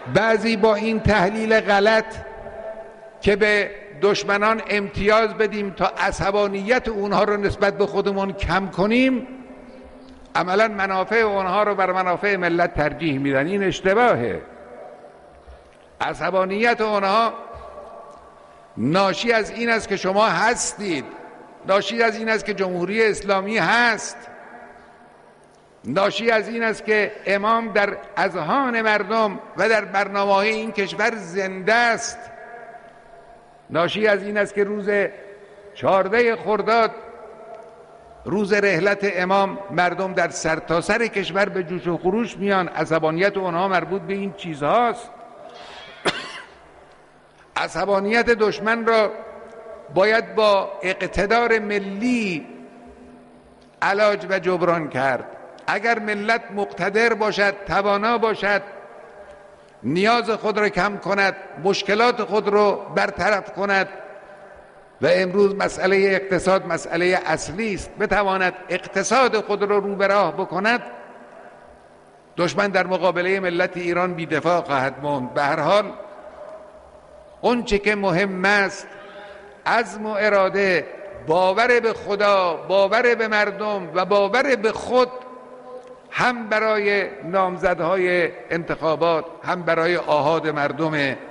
بعضی با این تحلیل غلط که به دشمنان امتیاز بدیم تا عصبانیت اونها رو نسبت به خودمون کم کنیم، عملا منافع اونها رو بر منافع ملت ترجیح میدن. این اشتباهه. عصبانیت اونها ناشی از این است که شما هستید، ناشی از این است که جمهوری اسلامی هست، ناشی از این است که امام در اذهان مردم و در برنامه‌های این کشور زنده است، ناشی از این است که روز 14 خرداد، روز رحلت امام، مردم در سرتاسر کشور به جوش و خروش میان. عصبانیت اونها مربوط به این چیزهاست. عصبانیت دشمن را باید با اقتدار ملی علاج و جبران کرد. اگر ملت مقتدر باشد، توانا باشد، نیاز خود را کم کند، مشکلات خود را برطرف کند و امروز مسئله اقتصاد مسئله اصلی است، بتواند اقتصاد خود را رو به راه بکند، دشمن در مقابله ملت ایران بی‌دفاع خواهد ماند. به هر حال اون چه که مهم است عزم و اراده، باور به خدا، باور به مردم و باور به خود، هم برای نامزدهای انتخابات هم برای آحاد مردم